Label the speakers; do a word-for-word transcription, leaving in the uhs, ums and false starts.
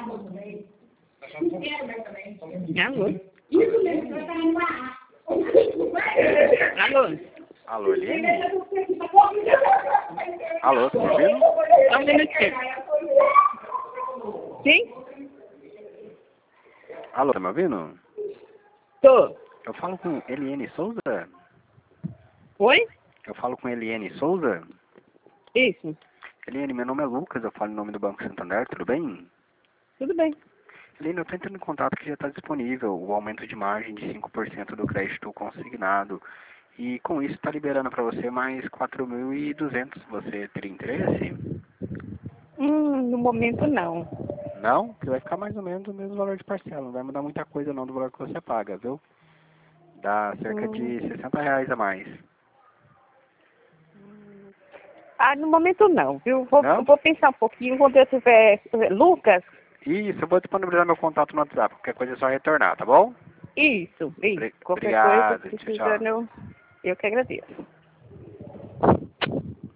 Speaker 1: Alô? Alô?
Speaker 2: Alô, Eliane? Alô, tá me ouvindo?
Speaker 1: Só um minutinho. Sim?
Speaker 2: Alô, tá me ouvindo?
Speaker 1: Tô.
Speaker 2: Eu falo com Eliane Souza?
Speaker 1: Oi?
Speaker 2: Eu falo com Eliane Souza?
Speaker 1: Isso.
Speaker 2: Eliane, meu nome é Lucas, eu falo em nome do Banco Santander, tudo bem?
Speaker 1: Tudo bem.
Speaker 2: Eliane, eu estou entrando em contato que já está disponível o aumento de margem de cinco por cento do crédito consignado. E com isso está liberando para você mais quatro mil e duzentos. Você teria interesse?
Speaker 1: Hum, no momento não.
Speaker 2: Não? Porque vai ficar mais ou menos o mesmo valor de parcela. Não vai mudar muita coisa não do valor que você paga, viu? Dá cerca de
Speaker 1: Hum.
Speaker 2: sessenta reais a mais.
Speaker 1: Ah, no momento não, viu? Vou,
Speaker 2: Não?
Speaker 1: vou pensar um pouquinho, quando eu tiver... Lucas?
Speaker 2: Isso, eu vou disponibilizar meu contato no WhatsApp. Qualquer coisa é só retornar, tá bom?
Speaker 1: Isso, isso.
Speaker 2: Obri-
Speaker 1: Qualquer coisa,
Speaker 2: Obrigado. Tchau, tchau.
Speaker 1: precisando, eu que agradeço.